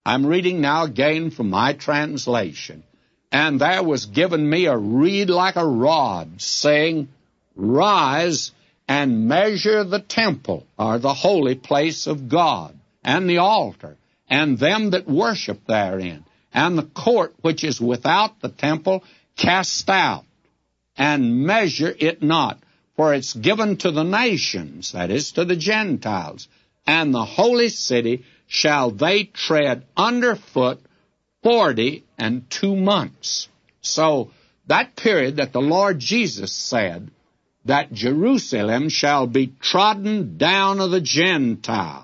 I'm reading now again from my translation. And there was given me a reed like a rod, saying, Rise and measure the temple, or the holy place of God, and the altar, and them that worship therein, and the court which is without the temple, cast out, and measure it not, for it's given to the nations, that is, to the Gentiles, and the holy city shall they tread underfoot 42 months. So that period that the Lord Jesus said that Jerusalem shall be trodden down of the Gentiles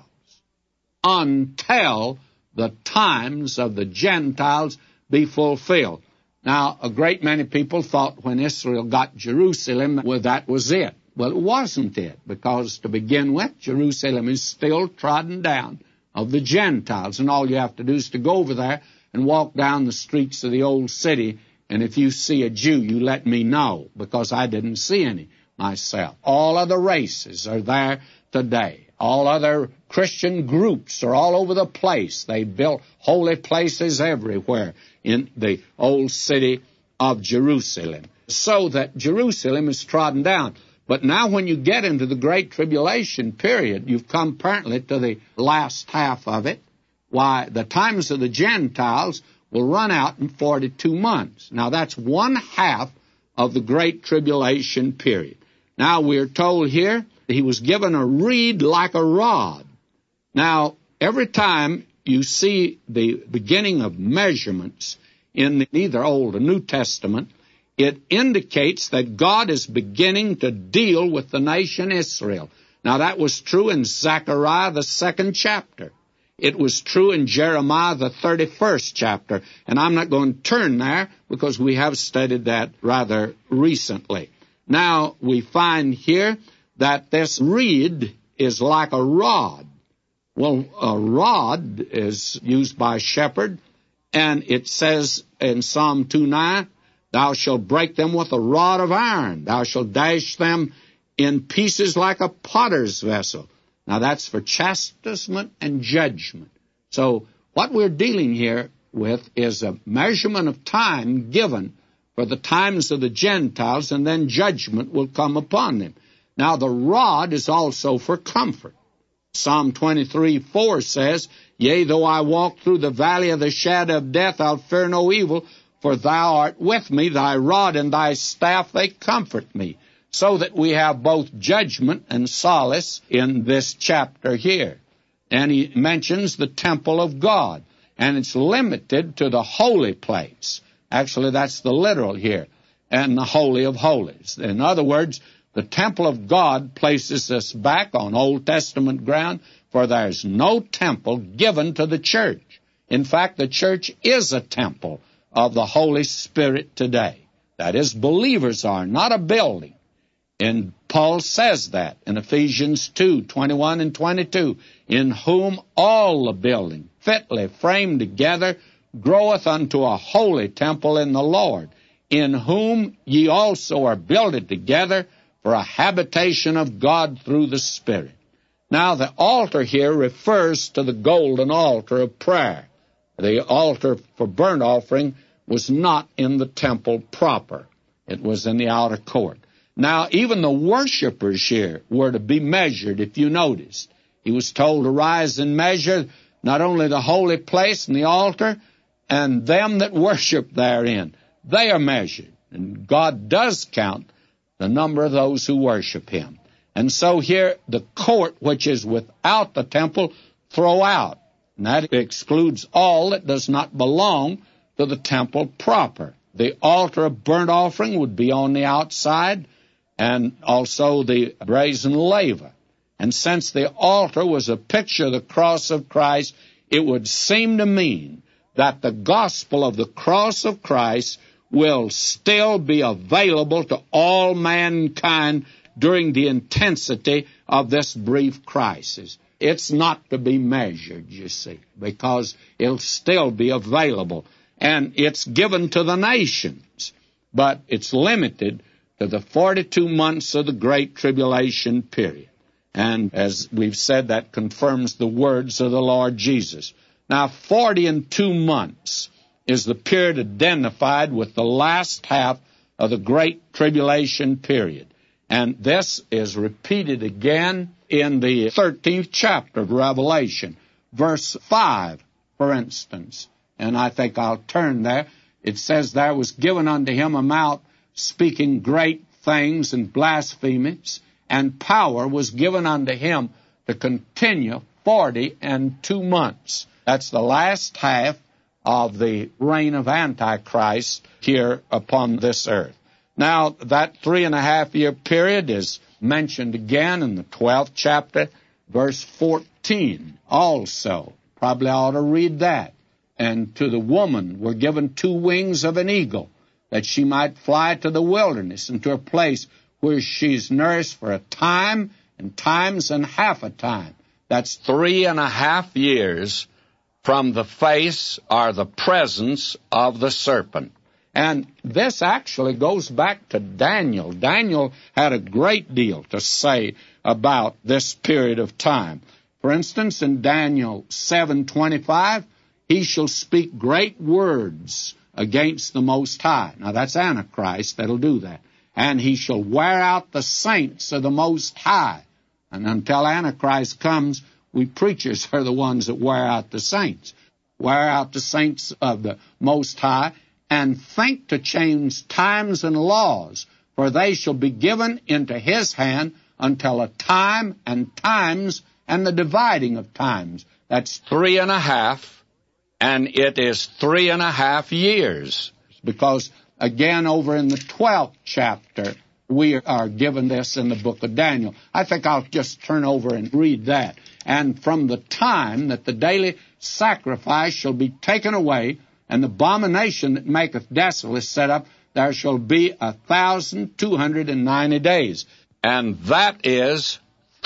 until the times of the Gentiles be fulfilled. Now, a great many people thought when Israel got Jerusalem, well, that was it. Well, it wasn't it, because to begin with, Jerusalem is still trodden down of the Gentiles, and all you have to do is to go over there and walk down the streets of the old city, and if you see a Jew, you let me know, because I didn't see any myself. All other races are there today. All other Christian groups are all over the place. They built holy places everywhere in the old city of Jerusalem, so that Jerusalem is trodden down. But now when you get into the Great Tribulation period, you've come apparently to the last half of it. Why, the times of the Gentiles will run out in 42 months. Now, that's one half of the Great Tribulation period. Now, we're told here that he was given a reed like a rod. Now, every time you see the beginning of measurements in either Old or New Testament, it indicates that God is beginning to deal with the nation Israel. Now, that was true in Zechariah, the 2nd chapter. It was true in Jeremiah, the 31st chapter. And I'm not going to turn there because we have studied that rather recently. Now, we find here that this reed is like a rod. Well, a rod is used by a shepherd, and it says in Psalm 2:9, Thou shalt break them with a rod of iron. Thou shalt dash them in pieces like a potter's vessel. Now, that's for chastisement and judgment. So what we're dealing here with is a measurement of time given for the times of the Gentiles, and then judgment will come upon them. Now, the rod is also for comfort. Psalm 23:4 says, Yea, though I walk through the valley of the shadow of death, I'll fear no evil, for thou art with me, thy rod and thy staff, they comfort me. So that we have both judgment and solace in this chapter here. And he mentions the temple of God, and it's limited to the holy place. Actually, that's the literal here, and the Holy of Holies. In other words, the temple of God places us back on Old Testament ground, for there's no temple given to the church. In fact, the church is a temple of the Holy Spirit today. That is, believers are, not a building. And Paul says that in Ephesians 2:21 and 22, in whom all the building, fitly framed together, groweth unto a holy temple in the Lord, in whom ye also are builded together for a habitation of God through the Spirit. Now, the altar here refers to the golden altar of prayer. The altar for burnt offering was not in the temple proper. It was in the outer court. Now, even the worshipers here were to be measured, if you noticed. He was told to rise and measure not only the holy place and the altar, and them that worship therein. They are measured. And God does count the number of those who worship him. And so here, the court which is without the temple, throw out. And that excludes all that does not belong to the temple proper. The altar of burnt offering would be on the outside, and also the brazen laver. And since the altar was a picture of the cross of Christ, it would seem to mean that the gospel of the cross of Christ will still be available to all mankind during the intensity of this brief crisis. It's not to be measured, you see, because it'll still be available. And it's given to the nations, but it's limited to the 42 months of the Great Tribulation period. And as we've said, that confirms the words of the Lord Jesus. Now, 40 and 2 months is the period identified with the last half of the Great Tribulation period. And this is repeated again in the 13th chapter of Revelation, verse 5, for instance. And I think I'll turn there. It says, there was given unto him a mouth speaking great things and blasphemies, and power was given unto him to continue 40 and 2 months. That's the last half of the reign of Antichrist here upon this earth. Now, that 3.5-year period is mentioned again in the 12th chapter, verse 14 also. Probably ought to read that. And to the woman were given 2 wings of an eagle, that she might fly to the wilderness and to a place where she's nourished for a time and times and half a time. That's 3.5 years from the face or the presence of the serpent. And this actually goes back to Daniel. Daniel had a great deal to say about this period of time. For instance, in Daniel 7:25, he shall speak great words against the Most High. Now, that's Antichrist that'll do that. And he shall wear out the saints of the Most High. And until Antichrist comes, we preachers are the ones that wear out the saints. Wear out the saints of the Most High, and think to change times and laws, for they shall be given into his hand until a time and times and the dividing of times. That's 3.5, and it is 3.5 years. Because, again, over in the 12th chapter, we are given this in the book of Daniel. I think I'll just turn over and read that. And from the time that the daily sacrifice shall be taken away, and the abomination that maketh desolate is set up, there shall be 1,290 days. And that is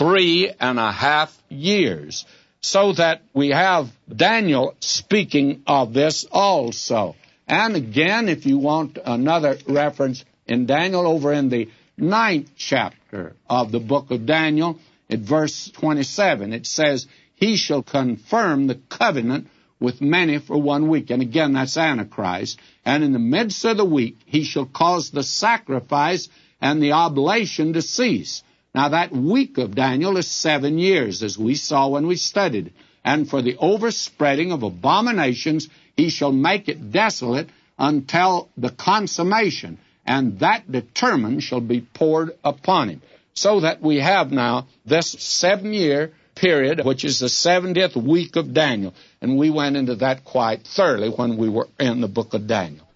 3.5 years. So that we have Daniel speaking of this also. And again, if you want another reference in Daniel, over in the 9th chapter of the book of Daniel, at verse 27, it says, he shall confirm the covenant with many for 1 week. And again, that's Antichrist. And in the midst of the week, he shall cause the sacrifice and the oblation to cease. Now, that week of Daniel is 7 years, as we saw when we studied it. And for the overspreading of abominations, he shall make it desolate until the consummation, and that determined shall be poured upon him. So that we have now this 7-year period, which is the 70th week of Daniel. And we went into that quite thoroughly when we were in the book of Daniel.